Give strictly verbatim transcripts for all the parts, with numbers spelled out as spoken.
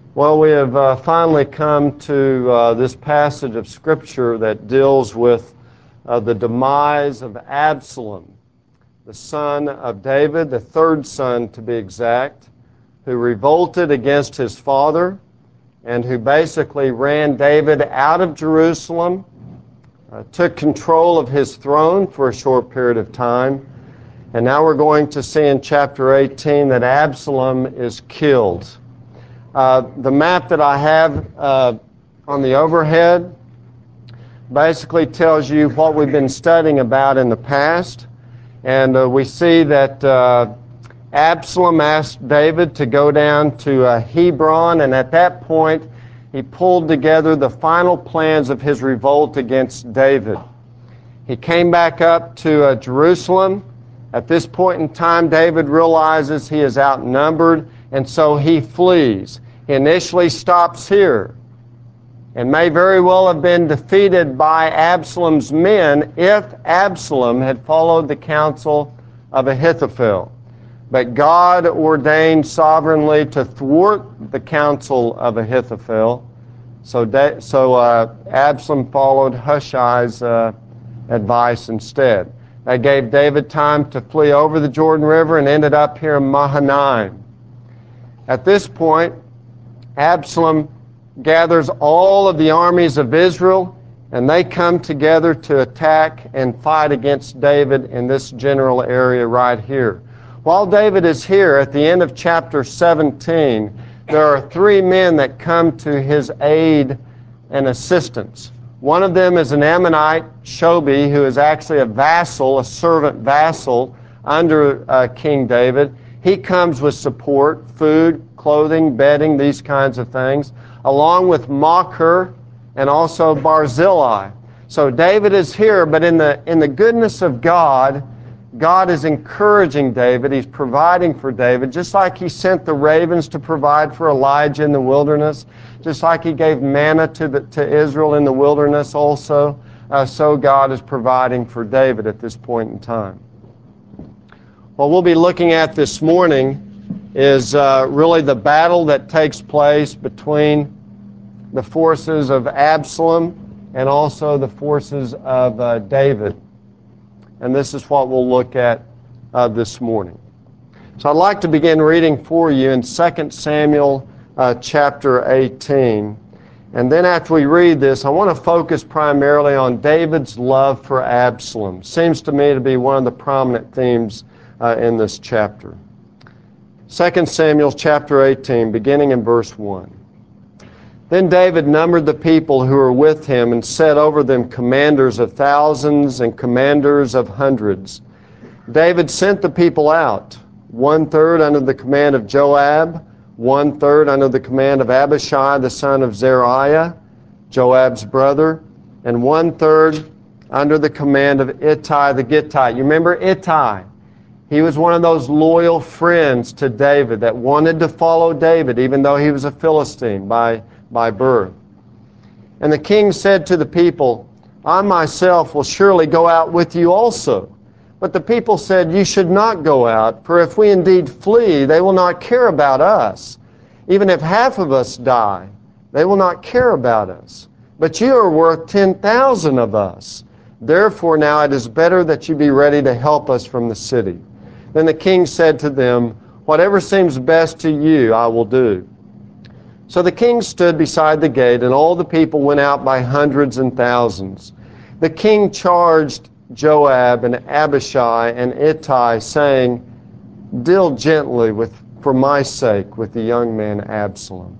Well, we have uh, finally come to uh, this passage of Scripture that deals with uh, the demise of Absalom, the son of David, the third son to be exact, who revolted against his father and who basically ran David out of Jerusalem, uh, took control of his throne for a short period of time. And now we're going to see in chapter eighteen that Absalom is killed. Uh, the map that I have uh, on the overhead basically tells you what we've been studying about in the past. And uh, we see that uh, Absalom asked David to go down to uh, Hebron, and at that point he pulled together the final plans of his revolt against David. He came back up to uh, Jerusalem. At this point in time, David realizes he is outnumbered, and so he flees. He initially stops here and may very well have been defeated by Absalom's men if Absalom had followed the counsel of Ahithophel. But God ordained sovereignly to thwart the counsel of Ahithophel, so, da- so uh, Absalom followed Hushai's uh, advice instead. That gave David time to flee over the Jordan River and ended up here in Mahanaim. At this point, Absalom gathers all of the armies of Israel, and they come together to attack and fight against David in this general area right here. While David is here, at the end of chapter seventeen, there are three men that come to his aid and assistance. One of them is an Ammonite, Shobi, who is actually a vassal, a servant vassal under uh, King David. He comes with support, food, clothing, bedding, these kinds of things, along with Machir and also Barzillai. So David is here, but in the in the goodness of God, God is encouraging David. He's providing for David, just like he sent the ravens to provide for Elijah in the wilderness, just like he gave manna to, the, to Israel in the wilderness also, uh, so God is providing for David at this point in time. What we'll be looking at this morning is uh, really the battle that takes place between the forces of Absalom and also the forces of uh, David. And this is what we'll look at uh, this morning. So I'd like to begin reading for you in Second Samuel uh, chapter eighteen. And then after we read this, I want to focus primarily on David's love for Absalom. Seems to me to be one of the prominent themes uh, in this chapter. Second Samuel chapter eighteen, beginning in verse one. Then David numbered the people who were with him and set over them commanders of thousands and commanders of hundreds. David sent the people out, one-third under the command of Joab, one-third under the command of Abishai the son of Zeruiah, Joab's brother, and one-third under the command of Ittai the Gittite. You remember Ittai? He was one of those loyal friends to David that wanted to follow David, even though he was a Philistine by by birth. And the king said to the people, I myself will surely go out with you also. But the people said, you should not go out, for if we indeed flee, they will not care about us. Even if half of us die, they will not care about us. But you are worth ten thousand of us. Therefore now it is better that you be ready to help us from the city. Then the king said to them, whatever seems best to you, I will do. So the king stood beside the gate, and all the people went out by hundreds and thousands. The king charged Joab and Abishai and Ittai, saying, deal gently with, for my sake with the young man Absalom.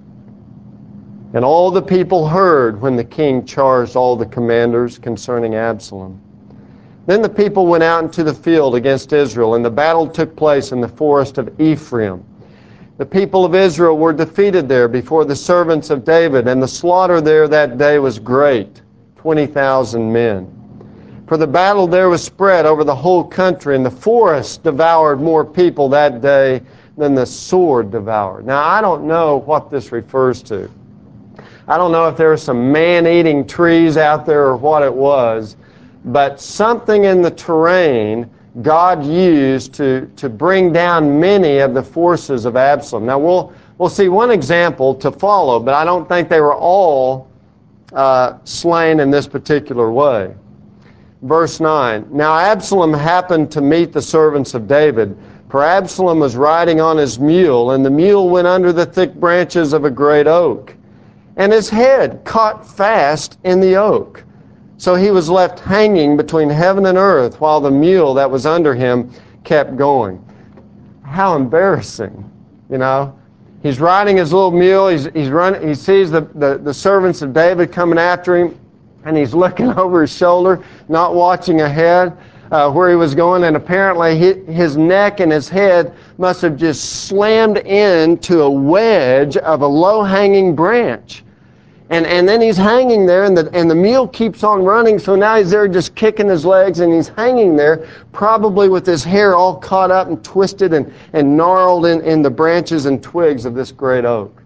And all the people heard when the king charged all the commanders concerning Absalom. Then the people went out into the field against Israel, and the battle took place in the forest of Ephraim. The people of Israel were defeated there before the servants of David, and the slaughter there that day was great, twenty thousand men. For the battle there was spread over the whole country, and the forest devoured more people that day than the sword devoured. Now, I don't know what this refers to. I don't know if there were some man-eating trees out there or what it was, but something in the terrain God used to, to bring down many of the forces of Absalom. Now, we'll Well, see, one example to follow, but I don't think they were all uh, slain in this particular way. Verse nine, now Absalom happened to meet the servants of David, for Absalom was riding on his mule, and the mule went under the thick branches of a great oak, and his head caught fast in the oak. So he was left hanging between heaven and earth, while the mule that was under him kept going. How embarrassing, you know. He's riding his little mule, he's, he's running, he sees the, the, the servants of David coming after him, and he's looking over his shoulder, not watching ahead uh, where he was going, and apparently his neck and his head must have just slammed into a wedge of a low-hanging branch. And and then he's hanging there, and the, and the mule keeps on running, so now he's there just kicking his legs, and he's hanging there, probably with his hair all caught up and twisted and, and gnarled in, in the branches and twigs of this great oak.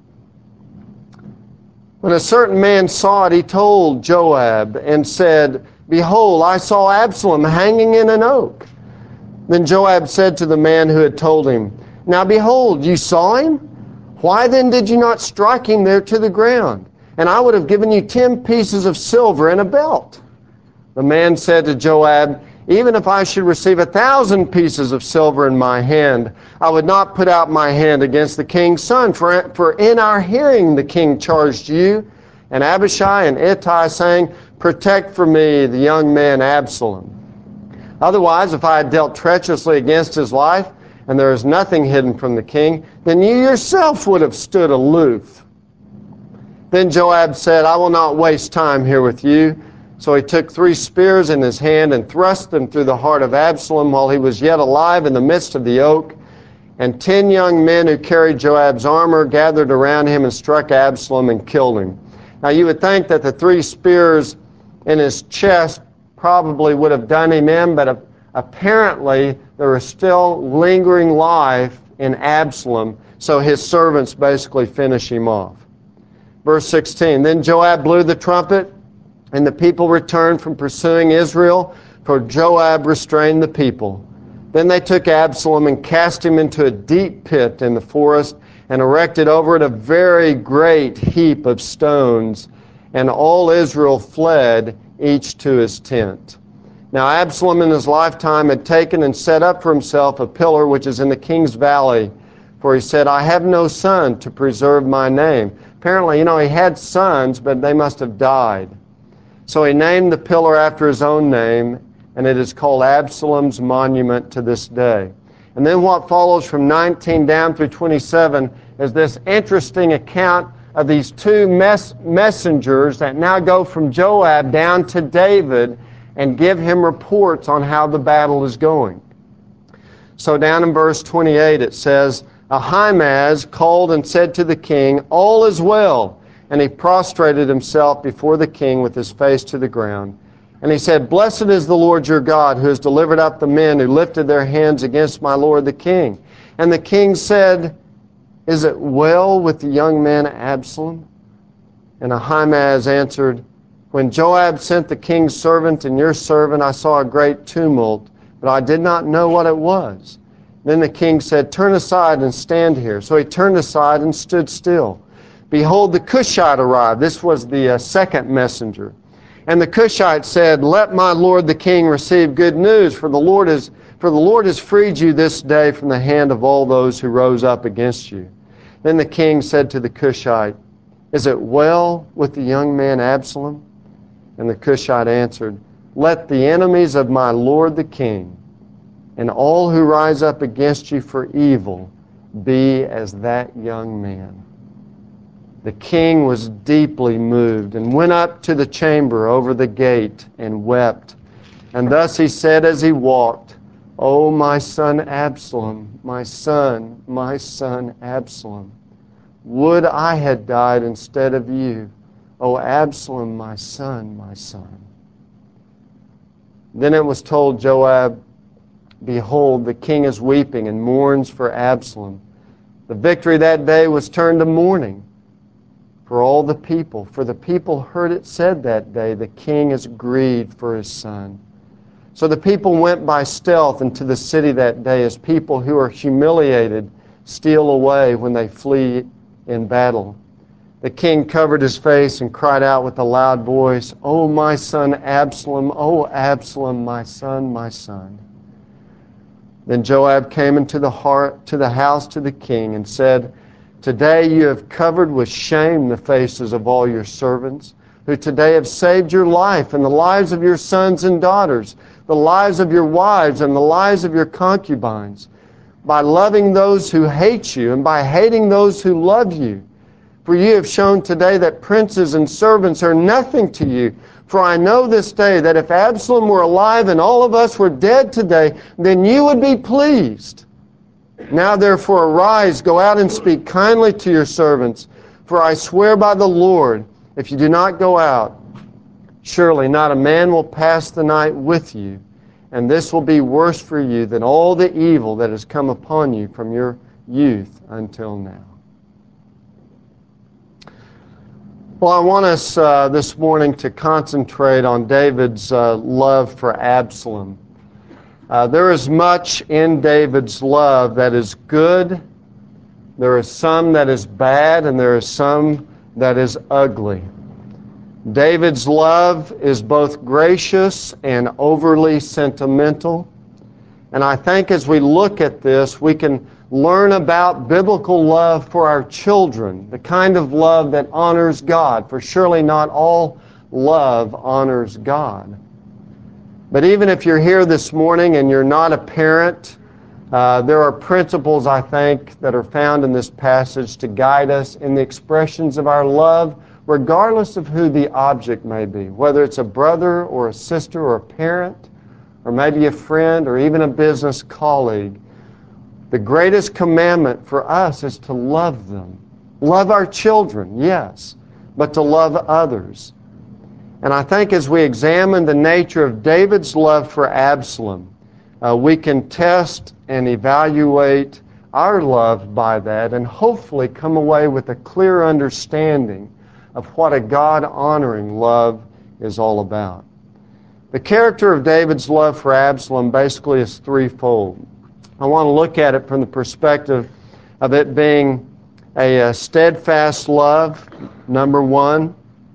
When a certain man saw it, he told Joab and said, behold, I saw Absalom hanging in an oak. Then Joab said to the man who had told him, now behold, you saw him? Why then did you not strike him there to the ground? And I would have given you ten pieces of silver and a belt. The man said to Joab, even if I should receive a thousand pieces of silver in my hand, I would not put out my hand against the king's son. For, for in our hearing the king charged you and Abishai and Ittai, saying, protect for me the young man Absalom. Otherwise, if I had dealt treacherously against his life, and there is nothing hidden from the king, then you yourself would have stood aloof. Then Joab said, I will not waste time here with you. So he took three spears in his hand and thrust them through the heart of Absalom while he was yet alive in the midst of the oak. And ten young men who carried Joab's armor gathered around him and struck Absalom and killed him. Now you would think that the three spears in his chest probably would have done him in, but apparently there was still lingering life in Absalom, so his servants basically finish him off. Verse sixteen, then Joab blew the trumpet, and the people returned from pursuing Israel, for Joab restrained the people. Then they took Absalom and cast him into a deep pit in the forest, and erected over it a very great heap of stones, and all Israel fled, each to his tent. Now Absalom in his lifetime had taken and set up for himself a pillar which is in the king's valley, for he said, I have no son to preserve my name. Apparently, you know, he had sons, but they must have died. So he named the pillar after his own name, and it is called Absalom's monument to this day. And then what follows from nineteen down through twenty-seven is this interesting account of these two mess- messengers that now go from Joab down to David and give him reports on how the battle is going. So down in verse twenty-eight it says, Ahimaaz called and said to the king, all is well. And he prostrated himself before the king with his face to the ground. And he said, blessed is the Lord your God, who has delivered up the men who lifted their hands against my lord the king. And the king said, is it well with the young man Absalom? And Ahimaaz answered, when Joab sent the king's servant and your servant, I saw a great tumult, but I did not know what it was. Then the king said, turn aside and stand here. So he turned aside and stood still. Behold, the Cushite arrived. This was the uh, second messenger. And the Cushite said, let my lord the king receive good news, for the Lord is, for the Lord has freed you this day from the hand of all those who rose up against you. Then the king said to the Cushite, is it well with the young man Absalom? And the Cushite answered, let the enemies of my lord the king and all who rise up against you for evil be as that young man. The king was deeply moved and went up to the chamber over the gate and wept. And thus he said as he walked, O my son Absalom, my son, my son Absalom, would I had died instead of you. O Absalom, my son, my son. Then it was told Joab, behold, the king is weeping and mourns for Absalom. The victory that day was turned to mourning for all the people. For the people heard it said that day, the king is grieved for his son. So the people went by stealth into the city that day as people who are humiliated steal away when they flee in battle. The king covered his face and cried out with a loud voice, "O my son Absalom, O Absalom, my son, my son." Then Joab came into the heart, to the house to the king and said, "Today you have covered with shame the faces of all your servants, who today have saved your life and the lives of your sons and daughters, the lives of your wives and the lives of your concubines, by loving those who hate you and by hating those who love you. For you have shown today that princes and servants are nothing to you. For I know this day that if Absalom were alive and all of us were dead today, then you would be pleased. Now therefore arise, go out and speak kindly to your servants. For I swear by the Lord, if you do not go out, surely not a man will pass the night with you, and this will be worse for you than all the evil that has come upon you from your youth until now." Well, I want us uh, this morning to concentrate on David's uh, love for Absalom. Uh, there is much in David's love that is good. There is some that is bad, and there is some that is ugly. David's love is both gracious and overly sentimental. And I think as we look at this, we can learn about biblical love for our children, the kind of love that honors God, for surely not all love honors God. But even if you're here this morning and you're not a parent, uh, there are principles, I think, that are found in this passage to guide us in the expressions of our love, regardless of who the object may be, whether it's a brother or a sister or a parent, or maybe a friend or even a business colleague. The greatest commandment for us is to love them. Love our children, yes, but to love others. And I think as we examine the nature of David's love for Absalom, uh, we can test and evaluate our love by that and hopefully come away with a clear understanding of what a God-honoring love is all about. The character of David's love for Absalom basically is threefold. I want to look at it from the perspective of it being a, a steadfast love, number one.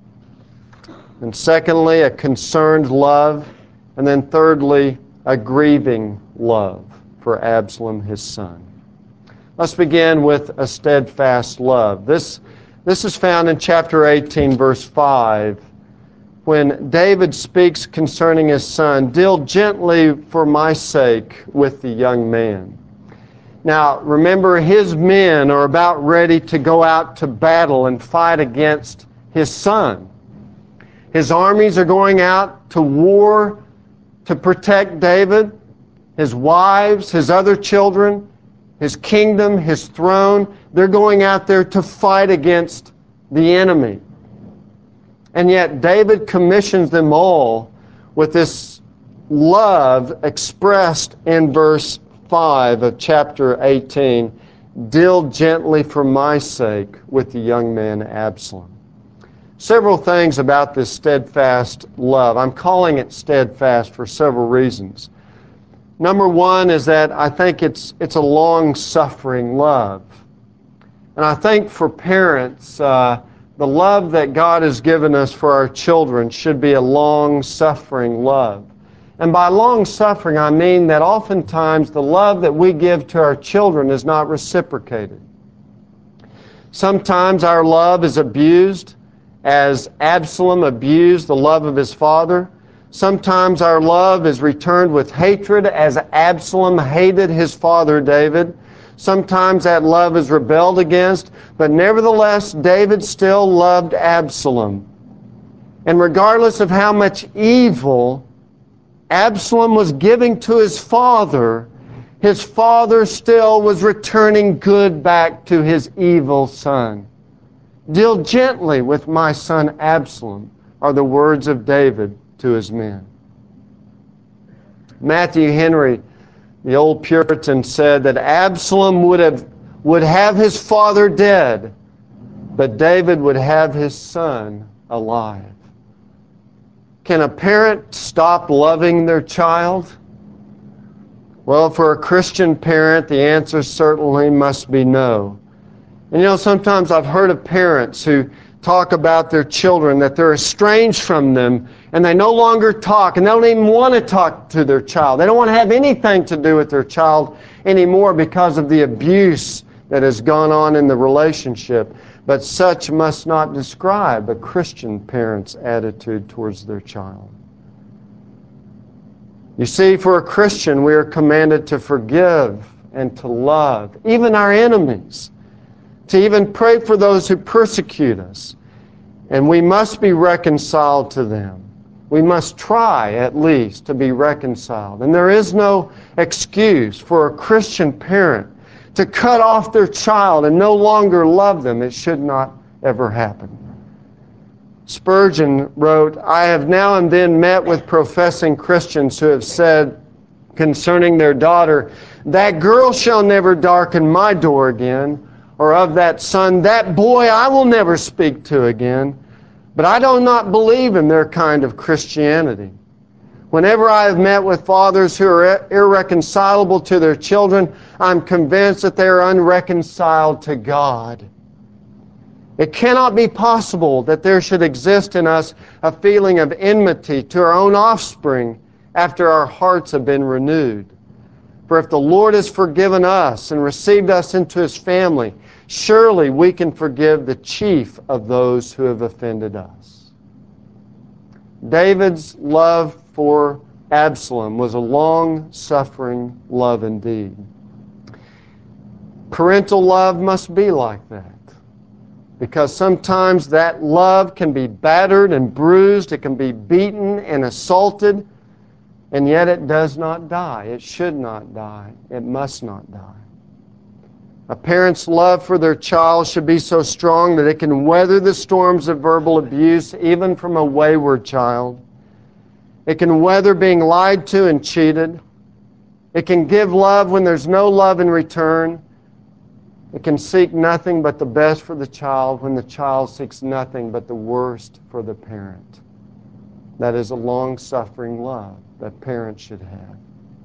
And secondly, a concerned love. And then thirdly, a grieving love for Absalom, his son. Let's begin with a steadfast love. This, this is found in chapter eighteen, verse five. When David speaks concerning his son, "Deal gently for my sake with the young man." Now, remember, his men are about ready to go out to battle and fight against his son. His armies are going out to war to protect David, his wives, his other children, his kingdom, his throne. They're going out there to fight against the enemy. And yet David commissions them all with this love expressed in verse five of chapter eighteen. "Deal gently for my sake with the young man Absalom." Several things about this steadfast love. I'm calling it steadfast for several reasons. Number one is that I think it's, it's a long-suffering love. And I think for parents, uh, the love that God has given us for our children should be a long-suffering love. And by long-suffering, I mean that oftentimes the love that we give to our children is not reciprocated. Sometimes our love is abused, as Absalom abused the love of his father. Sometimes our love is returned with hatred, as Absalom hated his father David. Sometimes that love is rebelled against, but nevertheless, David still loved Absalom. And regardless of how much evil Absalom was giving to his father, his father still was returning good back to his evil son. "Deal gently with my son Absalom," are the words of David to his men. Matthew Henry, the old Puritan, said that Absalom would have, would have his father dead, but David would have his son alive. Can a parent stop loving their child? Well, for a Christian parent, the answer certainly must be no. And you know, sometimes I've heard of parents who talk about their children, that they're estranged from them, and they no longer talk, and they don't even want to talk to their child. They don't want to have anything to do with their child anymore because of the abuse that has gone on in the relationship. But such must not describe a Christian parent's attitude towards their child. You see, for a Christian, we are commanded to forgive and to love, even our enemies, to even pray for those who persecute us. And we must be reconciled to them. We must try, at least, to be reconciled. And there is no excuse for a Christian parent to cut off their child and no longer love them. It should not ever happen. Spurgeon wrote, "I have now and then met with professing Christians who have said concerning their daughter, 'That girl shall never darken my door again,' or of that son, 'That boy I will never speak to again.' But I do not believe in their kind of Christianity. Whenever I have met with fathers who are irreconcilable to their children, I'm convinced that they are unreconciled to God. It cannot be possible that there should exist in us a feeling of enmity to our own offspring after our hearts have been renewed. For if the Lord has forgiven us and received us into His family, surely we can forgive the chief of those who have offended us." David's love for Absalom was a long-suffering love indeed. Parental love must be like that, because sometimes that love can be battered and bruised, it can be beaten and assaulted, and yet it does not die. It should not die. It must not die. A parent's love for their child should be so strong that it can weather the storms of verbal abuse, even from a wayward child. It can weather being lied to and cheated. It can give love when there's no love in return. It can seek nothing but the best for the child when the child seeks nothing but the worst for the parent. That is a long-suffering love that parents should have.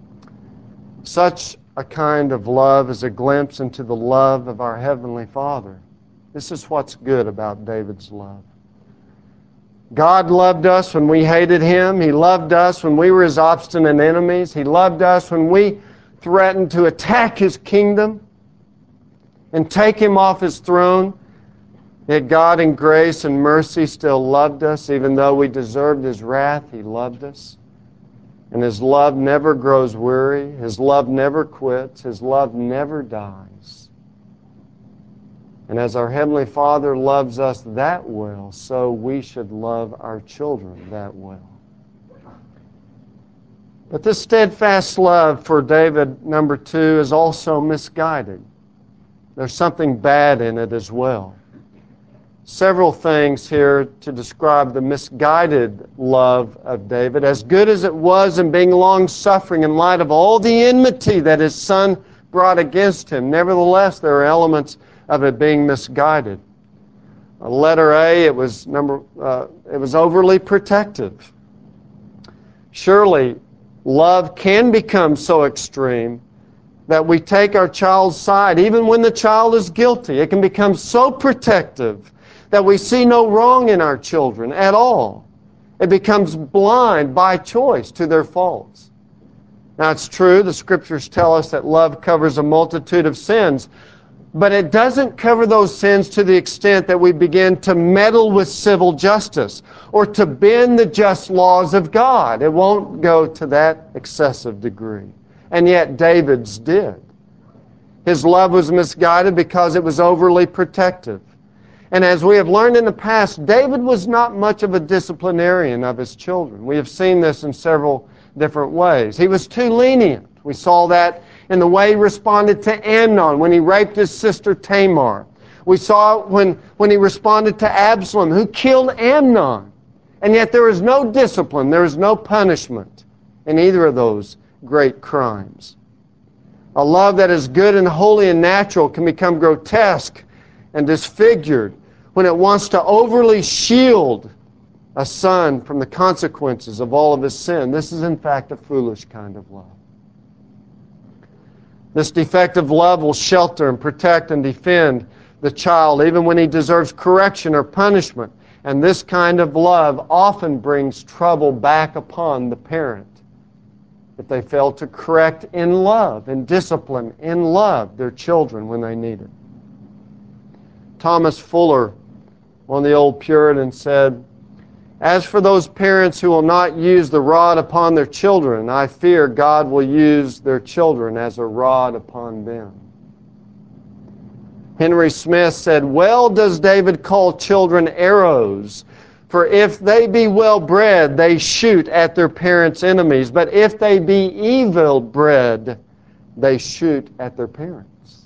Such a kind of love is a glimpse into the love of our Heavenly Father. This is what's good about David's love. God loved us when we hated Him. He loved us when we were His obstinate enemies. He loved us when we threatened to attack His kingdom and take Him off His throne. Yet God in grace and mercy still loved us. Even though we deserved His wrath, He loved us. And His love never grows weary. His love never quits. His love never dies. And as our Heavenly Father loves us that well, so we should love our children that well. But this steadfast love for David, number two, is also misguided. There's something bad in it as well. Several things here to describe the misguided love of David. As good as it was in being long-suffering in light of all the enmity that his son brought against him, nevertheless, there are elements of it being misguided. Uh, letter A, it was number. Uh, it was overly protective. Surely, love can become so extreme that we take our child's side, even when the child is guilty. It can become so protective that we see no wrong in our children at all. It becomes blind by choice to their faults. Now, it's true, the Scriptures tell us that love covers a multitude of sins, but it doesn't cover those sins to the extent that we begin to meddle with civil justice or to bend the just laws of God. It won't go to that excessive degree. And yet David's did. His love was misguided because it was overly protective. And as we have learned in the past, David was not much of a disciplinarian of his children. We have seen this in several different ways. He was too lenient. We saw that in the way he responded to Amnon when he raped his sister Tamar. We saw it when, when he responded to Absalom, who killed Amnon. And yet there is no discipline, there is no punishment in either of those great crimes. A love that is good and holy and natural can become grotesque and disfigured when it wants to overly shield a son from the consequences of all of his sin. This is in fact a foolish kind of love. This defective love will shelter and protect and defend the child even when he deserves correction or punishment. And this kind of love often brings trouble back upon the parent if they fail to correct in love and discipline in love their children when they need it. Thomas Fuller, one of the old Puritans, said, "As for those parents who will not use the rod upon their children, I fear God will use their children as a rod upon them." Henry Smith said, "Well does David call children arrows, for if they be well bred, they shoot at their parents' enemies, but if they be evil bred, they shoot at their parents."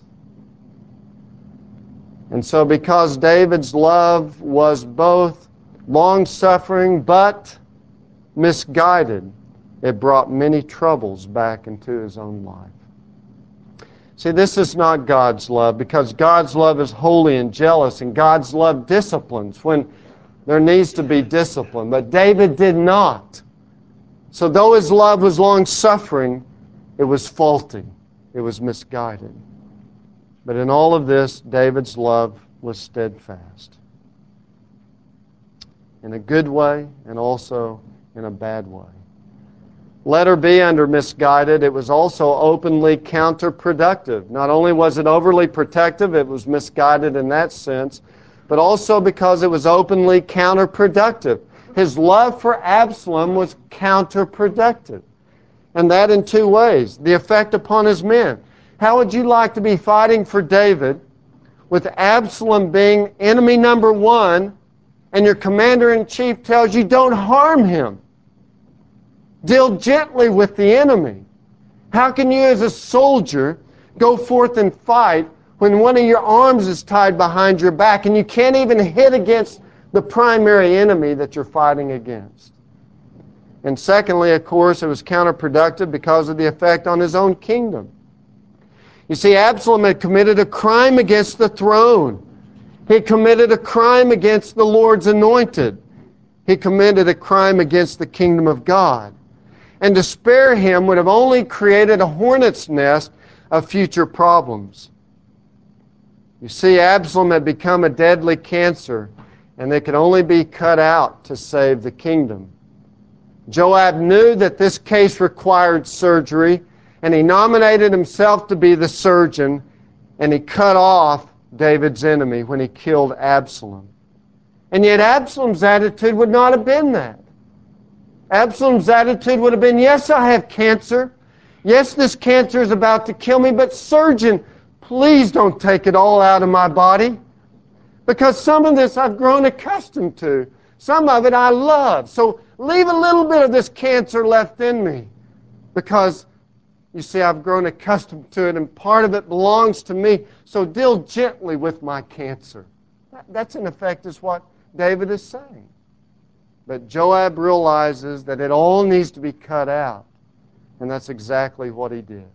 And so because David's love was both long-suffering but misguided, it brought many troubles back into his own life. See, this is not God's love, because God's love is holy and jealous, and God's love disciplines when there needs to be discipline. But David did not. So though his love was long-suffering, it was faulty. It was misguided. But in all of this, David's love was steadfast. In a good way and also in a bad way. Letter B, under misguided, it was also openly counterproductive. Not only was it overly protective, it was misguided in that sense, but also because it was openly counterproductive. His love for Absalom was counterproductive. And that in two ways. The effect upon his men. How would you like to be fighting for David with Absalom being enemy number one, and your commander-in-chief tells you, don't harm him. Deal gently with the enemy. How can you as a soldier go forth and fight when one of your arms is tied behind your back and you can't even hit against the primary enemy that you're fighting against? And secondly, of course, it was counterproductive because of the effect on his own kingdom. You see, Absalom had committed a crime against the throne. He committed a crime against the Lord's anointed. He committed a crime against the kingdom of God. And to spare him would have only created a hornet's nest of future problems. You see, Absalom had become a deadly cancer, and it could only be cut out to save the kingdom. Joab knew that this case required surgery, and he nominated himself to be the surgeon, and he cut off David's enemy when he killed Absalom. And yet Absalom's attitude would not have been that. Absalom's attitude would have been, yes, I have cancer. Yes, this cancer is about to kill me, but surgeon, please don't take it all out of my body. Because some of this I've grown accustomed to. Some of it I love. So leave a little bit of this cancer left in me. Because you see, I've grown accustomed to it, and part of it belongs to me, so deal gently with my cancer. That's, in effect, is what David is saying. But Joab realizes that it all needs to be cut out, and that's exactly what he did.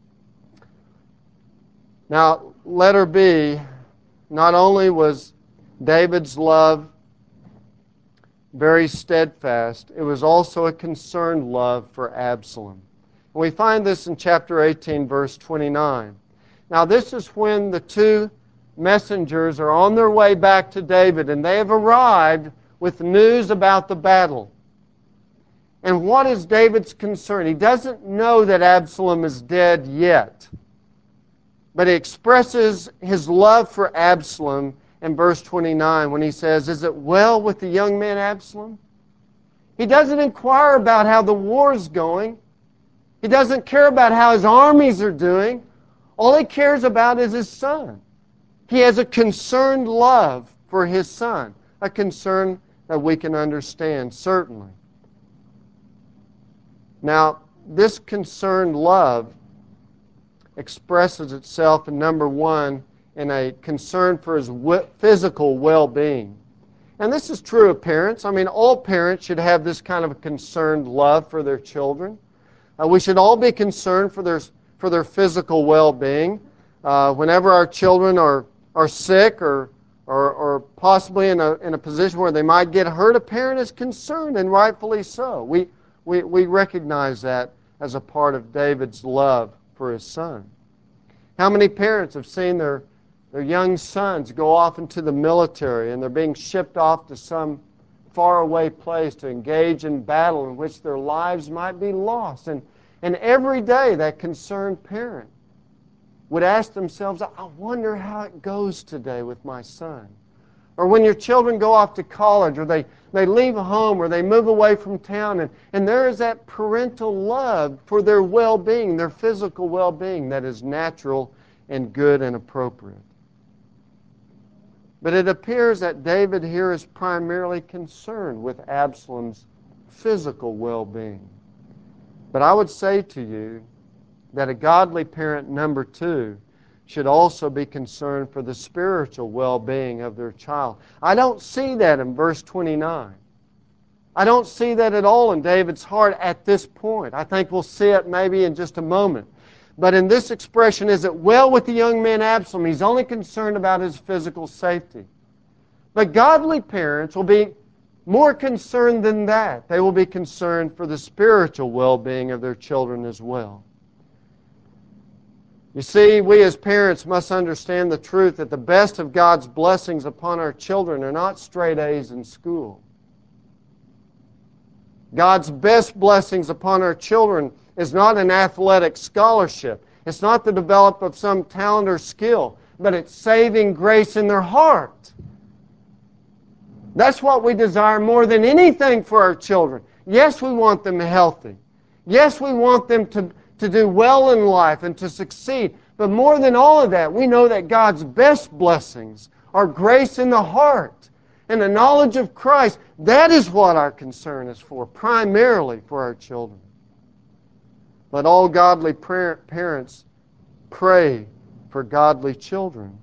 Now, letter B, not only was David's love very steadfast, it was also a concerned love for Absalom. And we find this in chapter eighteen, verse twenty-nine. Now this is when the two messengers are on their way back to David, and they have arrived with news about the battle. And what is David's concern? He doesn't know that Absalom is dead yet. But he expresses his love for Absalom in verse twenty-nine when he says, "Is it well with the young man Absalom?" He doesn't inquire about how the war is going. He doesn't care about how his armies are doing. All he cares about is his son. He has a concerned love for his son, a concern that we can understand, certainly. Now, this concerned love expresses itself in, number one, in a concern for his physical well-being. And this is true of parents. I mean, all parents should have this kind of a concerned love for their children. Uh, we should all be concerned for their, for their physical well-being. Uh, whenever our children are, are sick or, or, or possibly in a, in a position where they might get hurt, a parent is concerned, and rightfully so. We, we, we recognize that as a part of David's love for his son. How many parents have seen their, their young sons go off into the military and they're being shipped off to some faraway place to engage in battle in which their lives might be lost? And, and every day that concerned parent would ask themselves, I wonder how it goes today with my son. Or when your children go off to college, or they, they leave home, or they move away from town, and, and there is that parental love for their well-being, their physical well-being that is natural and good and appropriate. But it appears that David here is primarily concerned with Absalom's physical well-being. But I would say to you that a godly parent, number two, should also be concerned for the spiritual well-being of their child. I don't see that in verse twenty-nine. I don't see that at all in David's heart at this point. I think we'll see it maybe in just a moment. But in this expression, is it well with the young man Absalom? He's only concerned about his physical safety. But godly parents will be more concerned than that. They will be concerned for the spiritual well-being of their children as well. You see, we as parents must understand the truth that the best of God's blessings upon our children are not straight A's in school. God's best blessings upon our children is not an athletic scholarship. It's not the development of some talent or skill, but it's saving grace in their heart. That's what we desire more than anything for our children. Yes, we want them healthy. Yes, we want them to to do well in life and to succeed. But more than all of that, we know that God's best blessings are grace in the heart and the knowledge of Christ. That is what our concern is for, primarily for our children. Let all godly parents pray for godly children.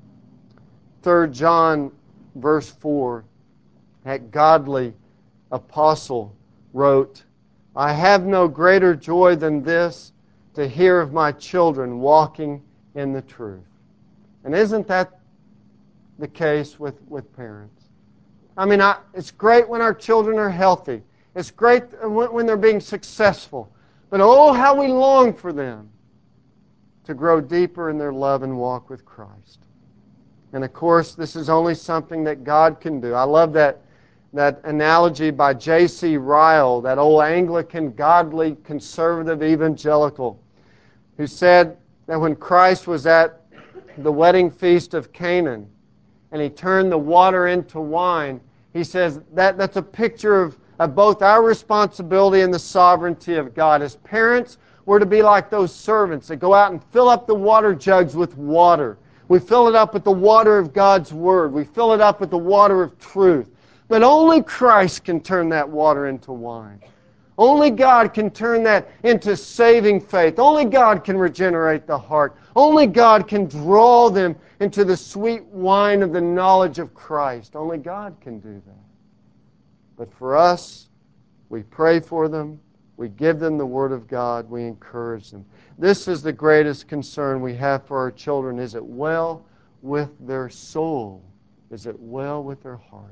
Third John verse four, that godly apostle wrote, I have no greater joy than this, to hear of my children walking in the truth. And isn't that the case with, with parents? I mean, I, it's great when our children are healthy. It's great when, when they're being successful. But oh, how we long for them to grow deeper in their love and walk with Christ. And of course, this is only something that God can do. I love that That analogy by J C Ryle, that old Anglican, godly, conservative evangelical, who said that when Christ was at the wedding feast of Canaan and He turned the water into wine, he says that that's a picture of, of both our responsibility and the sovereignty of God. As parents, we're to be like those servants that go out and fill up the water jugs with water. We fill it up with the water of God's Word. We fill it up with the water of truth. But only Christ can turn that water into wine. Only God can turn that into saving faith. Only God can regenerate the heart. Only God can draw them into the sweet wine of the knowledge of Christ. Only God can do that. But for us, we pray for them. We give them the Word of God. We encourage them. This is the greatest concern we have for our children. Is it well with their soul? Is it well with their heart?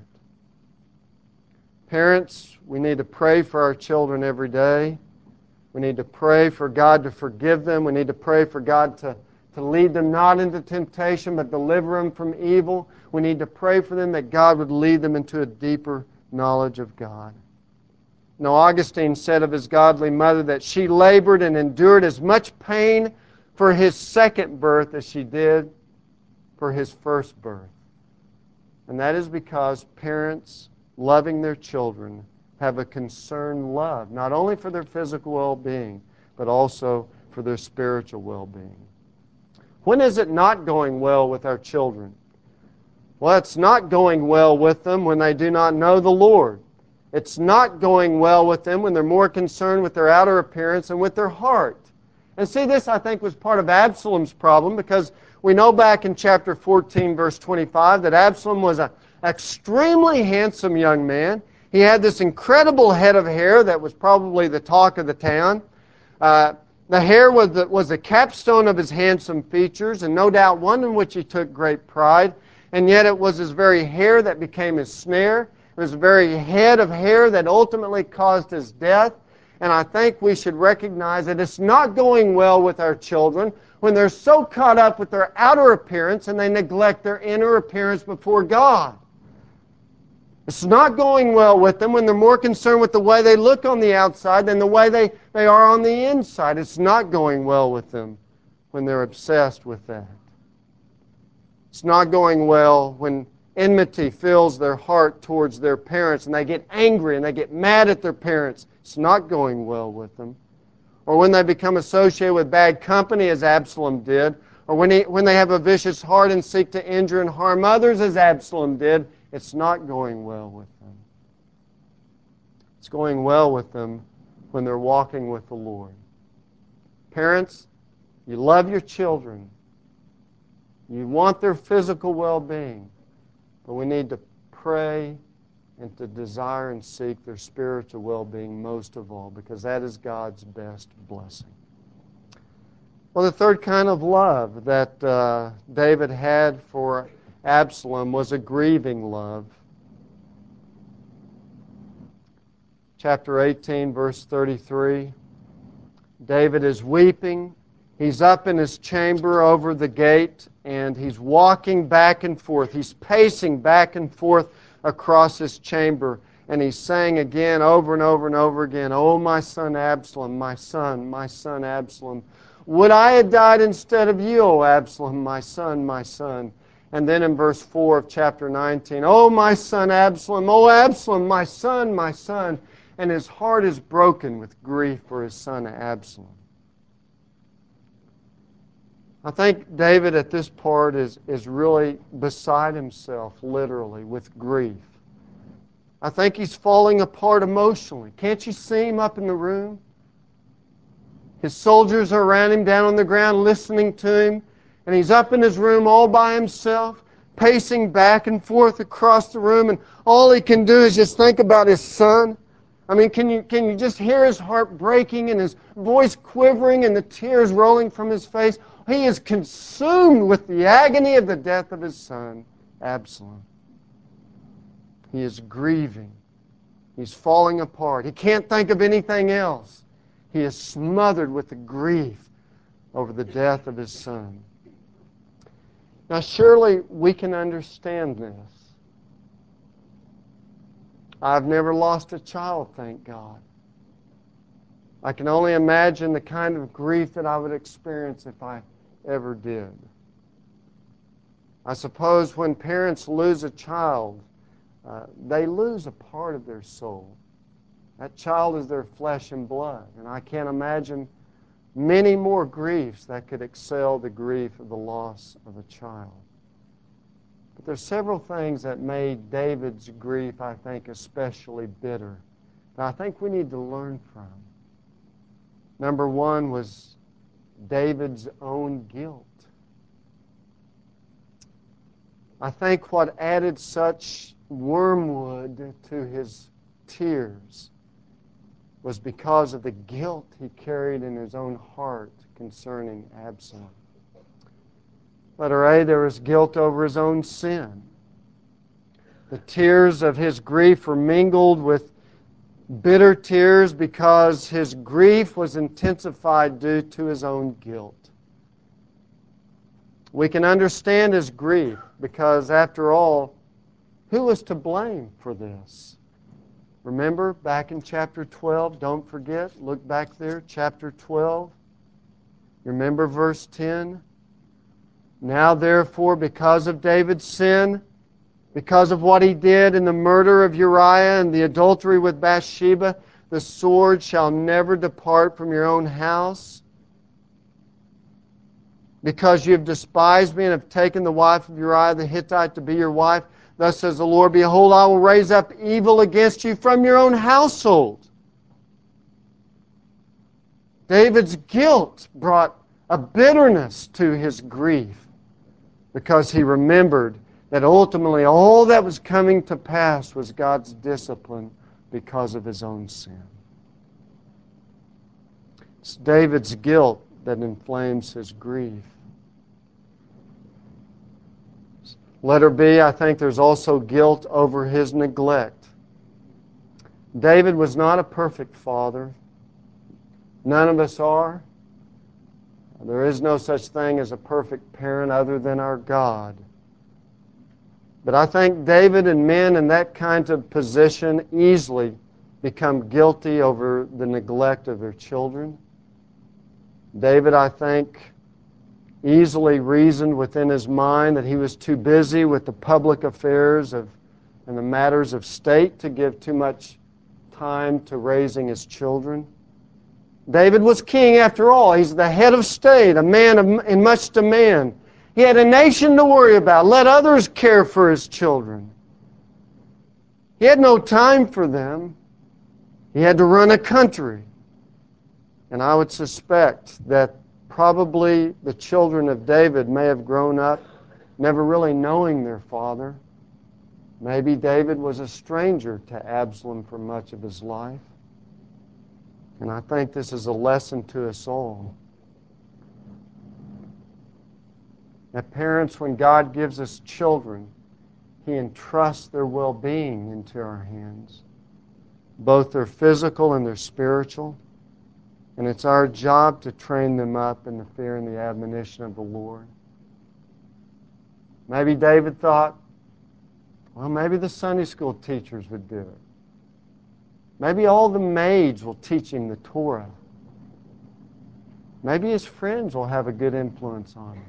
Parents, we need to pray for our children every day. We need to pray for God to forgive them. We need to pray for God to, to lead them not into temptation, but deliver them from evil. We need to pray for them that God would lead them into a deeper knowledge of God. Now, Augustine said of his godly mother that she labored and endured as much pain for his second birth as she did for his first birth. And that is because parents loving their children have a concerned love, not only for their physical well-being, but also for their spiritual well-being. When is it not going well with our children? Well, it's not going well with them when they do not know the Lord. It's not going well with them when they're more concerned with their outer appearance and with their heart. And see, this, I think, was part of Absalom's problem, because we know back in chapter fourteen, verse twenty-five, that Absalom was an extremely handsome young man. He had this incredible head of hair that was probably the talk of the town. Uh, the hair was the, was the capstone of his handsome features, and no doubt one in which he took great pride. And yet it was his very hair that became his snare. It was the very head of hair that ultimately caused his death. And I think we should recognize that it's not going well with our children when they're so caught up with their outer appearance and they neglect their inner appearance before God. It's not going well with them when they're more concerned with the way they look on the outside than the way they, they are on the inside. It's not going well with them when they're obsessed with that. It's not going well when enmity fills their heart towards their parents and they get angry and they get mad at their parents. It's not going well with them. Or when they become associated with bad company, as Absalom did, or when, he, when they have a vicious heart and seek to injure and harm others, as Absalom did, it's not going well with them. It's going well with them when they're walking with the Lord. Parents, you love your children. You want their physical well-being. But we need to pray and to desire and seek their spiritual well-being most of all, because that is God's best blessing. Well, the third kind of love that uh, David had for Absalom was a grieving love. Chapter eighteen, verse thirty-three. David is weeping. He's up in his chamber over the gate, and he's walking back and forth. He's pacing back and forth across his chamber, and he's saying again, over and over and over again, "Oh, my son Absalom, my son, my son Absalom. Would I had died instead of you, O Absalom, my son, my son." And then in verse four of chapter nineteen, "Oh, my son Absalom, oh, Absalom, my son, my son." And his heart is broken with grief for his son Absalom. I think David at this part is, is really beside himself, literally, with grief. I think he's falling apart emotionally. Can't you see him up in the room? His soldiers are around him down on the ground listening to him. And he's up in his room all by himself, pacing back and forth across the room. And all he can do is just think about his son. I mean, can you, can you just hear his heart breaking and his voice quivering and the tears rolling from his face? He is consumed with the agony of the death of his son, Absalom. He is grieving. He's falling apart. He can't think of anything else. He is smothered with the grief over the death of his son. Now, surely we can understand this. I've never lost a child, thank God. I can only imagine the kind of grief that I would experience if I ever did. I suppose when parents lose a child, uh, they lose a part of their soul. That child is their flesh and blood, and I can't imagine many more griefs that could excel the grief of the loss of a child. But there's several things that made David's grief, I think, especially bitter, that I think we need to learn from. Number one was David's own guilt. I think what added such wormwood to his tears was because of the guilt he carried in his own heart concerning Absalom. Letter A, there was guilt over his own sin. The tears of his grief were mingled with bitter tears because his grief was intensified due to his own guilt. We can understand his grief because, after all, who was to blame for this? Remember back in chapter twelve, don't forget, look back there, chapter twelve. Remember verse ten? "Now therefore, because of David's sin, because of what he did in the murder of Uriah and the adultery with Bathsheba, the sword shall never depart from your own house. Because you have despised me and have taken the wife of Uriah the Hittite to be your wife, thus says the Lord, behold, I will raise up evil against you from your own household." David's guilt brought a bitterness to his grief because he remembered that ultimately all that was coming to pass was God's discipline because of his own sin. It's David's guilt that inflames his grief. Letter B, I think there's also guilt over his neglect. David was not a perfect father. None of us are. There is no such thing as a perfect parent other than our God. But I think David and men in that kind of position easily become guilty over the neglect of their children. David, I think, easily reasoned within his mind that he was too busy with the public affairs of and the matters of state to give too much time to raising his children. David was king after all. He's the head of state, a man of, in much demand. He had a nation to worry about. Let others care for his children. He had no time for them. He had to run a country. And I would suspect that probably the children of David may have grown up never really knowing their father. Maybe David was a stranger to Absalom for much of his life. And I think this is a lesson to us all. That parents, when God gives us children, He entrusts their well-being into our hands, both their physical and their spiritual. And it's our job to train them up in the fear and the admonition of the Lord. Maybe David thought, well, maybe the Sunday school teachers would do it. Maybe all the maids will teach him the Torah. Maybe his friends will have a good influence on him.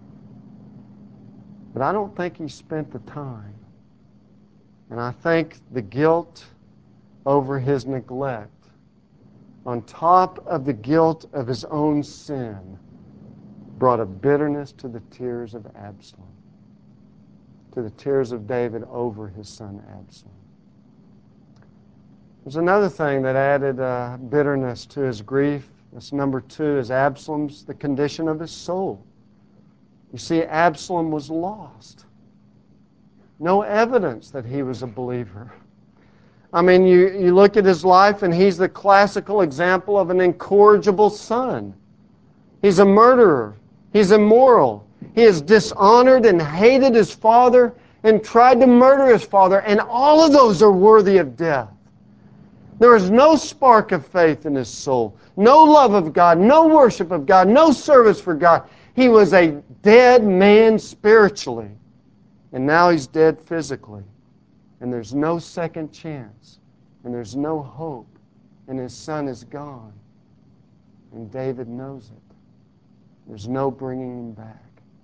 But I don't think he spent the time. And I think the guilt over his neglect, on top of the guilt of his own sin, brought a bitterness to the tears of Absalom, to the tears of David over his son Absalom. There's another thing that added uh, bitterness to his grief. This number two is Absalom's, the condition of his soul. You see, Absalom was lost. No evidence that he was a believer. I mean, you, you look at his life and he's the classical example of an incorrigible son. He's a murderer. He's immoral. He has dishonored and hated his father and tried to murder his father, and all of those are worthy of death. There is no spark of faith in his soul, no love of God, no worship of God, no service for God. He was a dead man spiritually, and now he's dead physically. And there's no second chance, and there's no hope, and his son is gone. And David knows it. There's no bringing him back.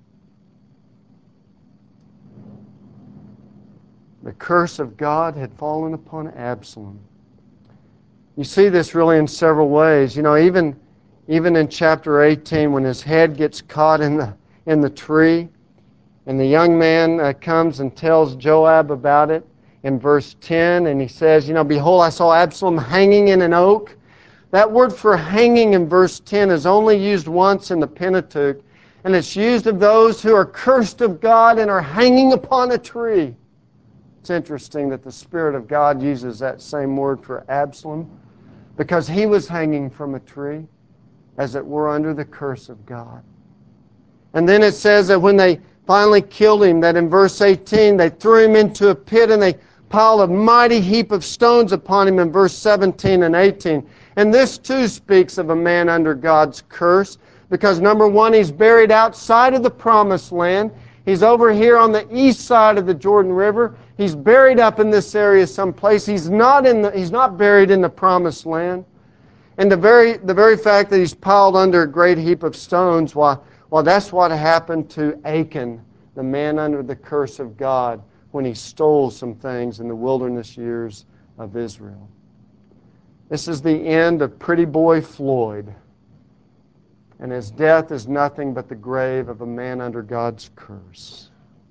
The curse of God had fallen upon Absalom. You see this really in several ways. You know, even, even in chapter eighteen, when his head gets caught in the, in the tree, and the young man uh, comes and tells Joab about it in verse ten, and he says, you know, behold, I saw Absalom hanging in an oak. That word for hanging in verse ten is only used once in the Pentateuch, and it's used of those who are cursed of God and are hanging upon a tree. It's interesting that the Spirit of God uses that same word for Absalom, because he was hanging from a tree, as it were under the curse of God. And then it says that when they finally killed him, that in verse eighteen, they threw him into a pit and they piled a mighty heap of stones upon him in verse seventeen and eighteen. And this too speaks of a man under God's curse, because number one, he's buried outside of the promised land. He's over here on the east side of the Jordan River. He's buried up in this area someplace. He's not in the, he's not buried in the promised land. And the very the very fact that he's piled under a great heap of stones, well, well, that's what happened to Achan, the man under the curse of God, when he stole some things in the wilderness years of Israel. This is the end of pretty boy Floyd. And his death is nothing but the grave of a man under God's curse.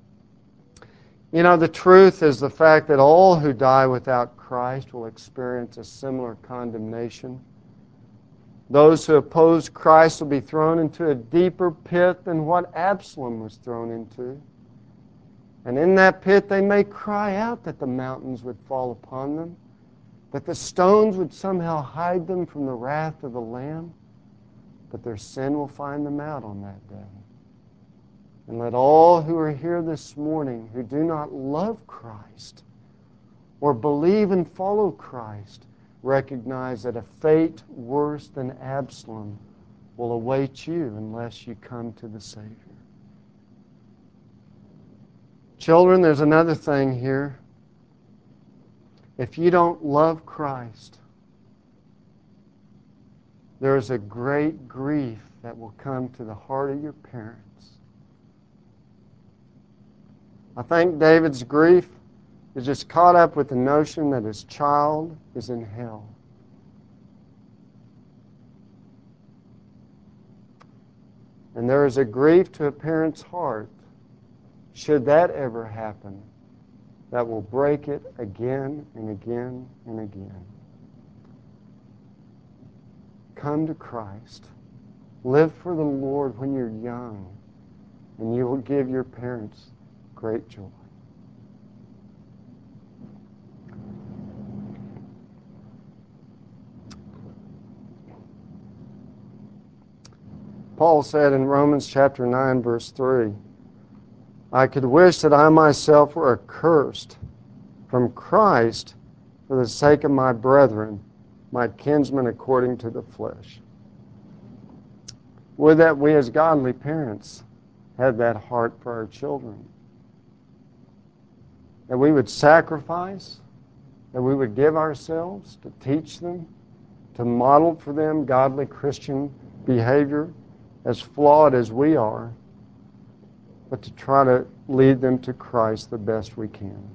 You know, the truth is the fact that all who die without Christ will experience a similar condemnation. Those who oppose Christ will be thrown into a deeper pit than what Absalom was thrown into. And in that pit they may cry out that the mountains would fall upon them, that the stones would somehow hide them from the wrath of the Lamb. But their sin will find them out on that day. And let all who are here this morning who do not love Christ or believe and follow Christ recognize that a fate worse than Absalom will await you unless you come to the Savior. Children, there's another thing here. If you don't love Christ, there is a great grief that will come to the heart of your parents. I think David's grief is just caught up with the notion that his child is in hell. And there is a grief to a parent's heart, should that ever happen, that will break it again and again and again. Come to Christ. Live for the Lord when you're young, and you will give your parents great joy. Paul said in Romans chapter nine, verse three, I could wish that I myself were accursed from Christ for the sake of my brethren, my kinsmen according to the flesh. Would that we as godly parents had that heart for our children. That we would sacrifice, that we would give ourselves to teach them, to model for them godly Christian behavior, as flawed as we are, but to try to lead them to Christ the best we can.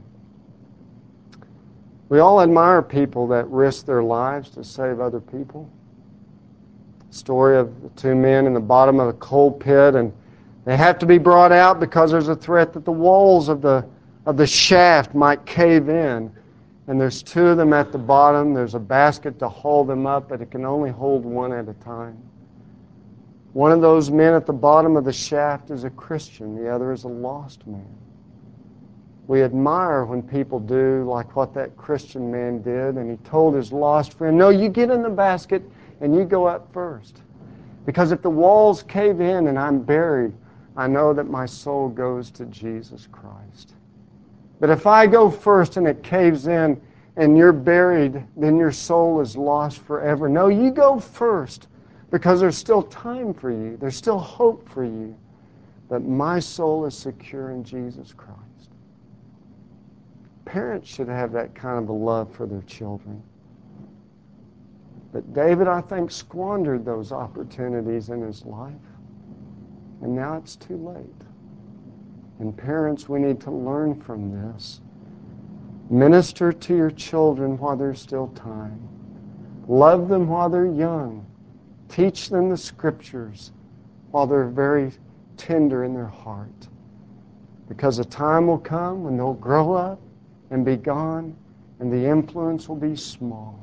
We all admire people that risk their lives to save other people. Story of the two men in the bottom of a coal pit, and they have to be brought out because there's a threat that the walls of the of the shaft might cave in. And there's two of them at the bottom. There's a basket to haul them up, but it can only hold one at a time. One of those men at the bottom of the shaft is a Christian. The other is a lost man. We admire when people do like what that Christian man did, and he told his lost friend, no, you get in the basket and you go up first. Because if the walls cave in and I'm buried, I know that my soul goes to Jesus Christ. But if I go first and it caves in and you're buried, then your soul is lost forever. No, you go first. Because there's still time for you. There's still hope for you. That my soul is secure in Jesus Christ. Parents should have that kind of a love for their children. But David, I think, squandered those opportunities in his life. And now it's too late. And parents, we need to learn from this. Minister to your children while there's still time. Love them while they're young. Teach them the Scriptures while they're very tender in their heart. Because a time will come when they'll grow up and be gone, and the influence will be small.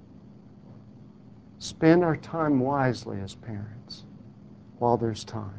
Spend our time wisely as parents while there's time.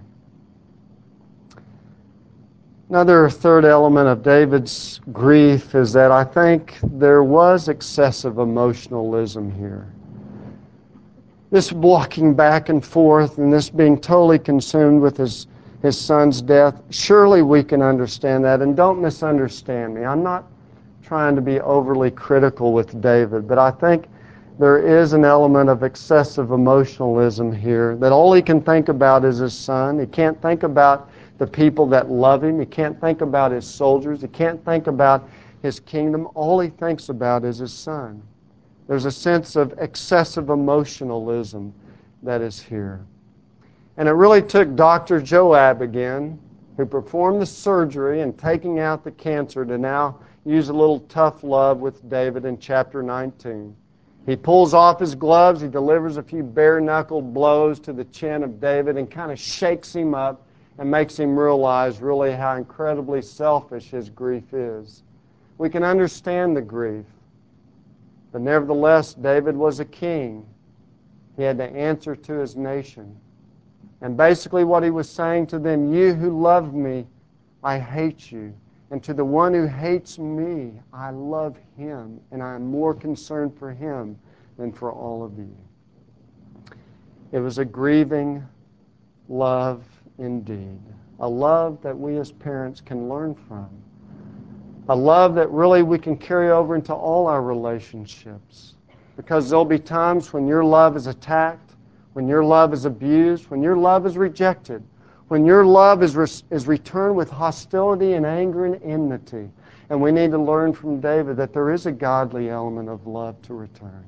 Another third element of David's grief is that I think there was excessive emotionalism here. This walking back and forth and this being totally consumed with his, his son's death, surely we can understand that. And don't misunderstand me. I'm not trying to be overly critical with David, but I think there is an element of excessive emotionalism here, that all he can think about is his son. He can't think about the people that love him. He can't think about his soldiers. He can't think about his kingdom. All he thinks about is his son. There's a sense of excessive emotionalism that is here. And it really took Doctor Joab again, who performed the surgery and taking out the cancer, to now use a little tough love with David in chapter nineteen. He pulls off his gloves, he delivers a few bare-knuckled blows to the chin of David and kind of shakes him up and makes him realize really how incredibly selfish his grief is. We can understand the grief. But nevertheless, David was a king. He had to answer to his nation. And basically what he was saying to them, you who love me, I hate you. And to the one who hates me, I love him. And I am more concerned for him than for all of you. It was a grieving love indeed. A love that we as parents can learn from. A love that really we can carry over into all our relationships. Because there'll be times when your love is attacked, when your love is abused, when your love is rejected, when your love is, re- is returned with hostility and anger and enmity. And we need to learn from David that there is a godly element of love to return.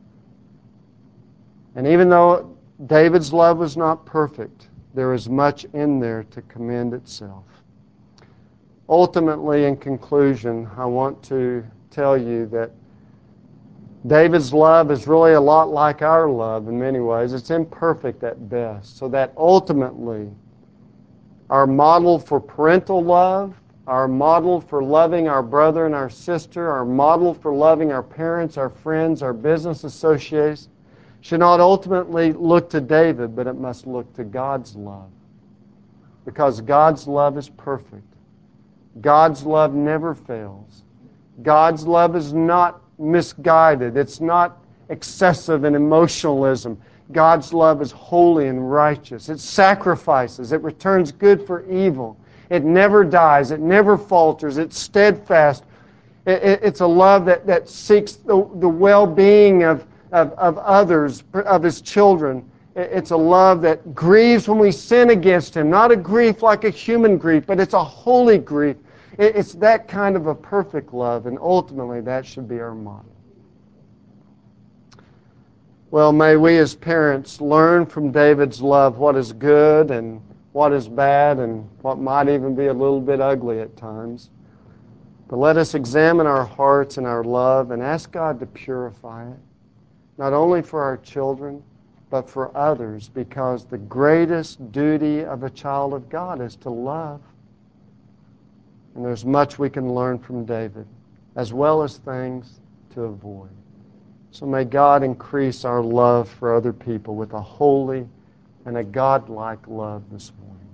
And even though David's love was not perfect, there is much in there to commend itself. Ultimately, in conclusion, I want to tell you that David's love is really a lot like our love in many ways. It's imperfect at best. So that ultimately, our model for parental love, our model for loving our brother and our sister, our model for loving our parents, our friends, our business associates, should not ultimately look to David, but it must look to God's love. Because God's love is perfect. God's love never fails. God's love is not misguided. It's not excessive in emotionalism. God's love is holy and righteous. It sacrifices. It returns good for evil. It never dies. It never falters. It's steadfast. It, it, it's a love that, that seeks the, the well-being of, of, of others, of His children. It, it's a love that grieves when we sin against Him. Not a grief like a human grief, but it's a holy grief. It, it's that kind of a perfect love, and ultimately that should be our model. Well, may we as parents learn from David's love what is good and what is bad and what might even be a little bit ugly at times. But let us examine our hearts and our love and ask God to purify it, not only for our children, but for others, because the greatest duty of a child of God is to love. And there's much we can learn from David, as well as things to avoid. So may God increase our love for other people with a holy and a God-like love this morning.